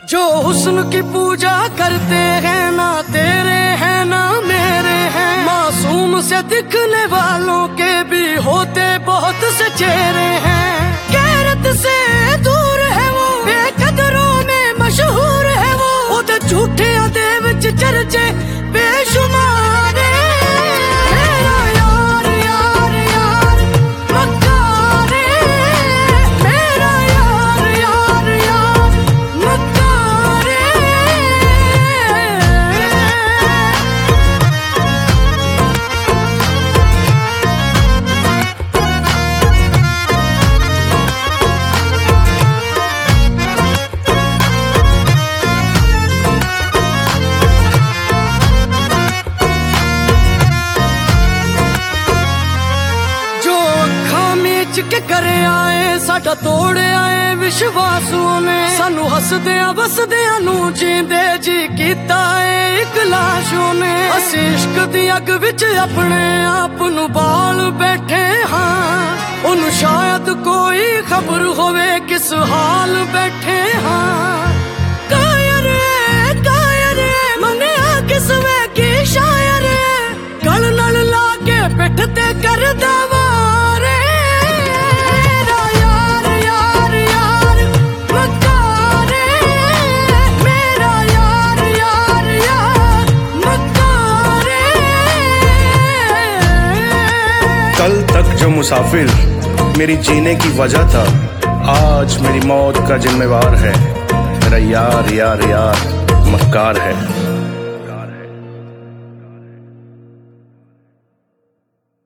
जो हुस्न की पूजा करते हैं ना तेरे हैं ना मेरे हैं, मासूम से दिखने वालों के भी होते बहुत से चेहरे हैं। गैरत से दूर है वो, बेकदरों में मशहूर है वो तो झूठे दे विच चर्चे बेशुमार। मेरा यार यार यार मक्कार, मेरा यार यार यार मक्कार। के करे आए साडा तोड़े आए विश्वासों ने, सानू हसदियां वसदियां नू जींदे जी कीता है इक लाशों ने। असीं इश्क दी अग विच अपने आप नू बाल बैठे हाँ, उन्हूं शायद कोई खबर होवे किस हाल बैठे हाँ। कायर मनिया किस वे की शायर, गल नाल ला के पिठ ते करदा वारे। कल तक जो मुसाफिर मेरी जीने की वजह था, आज मेरी मौत का जिम्मेवार है। मेरा यार यार यार मक्कार है।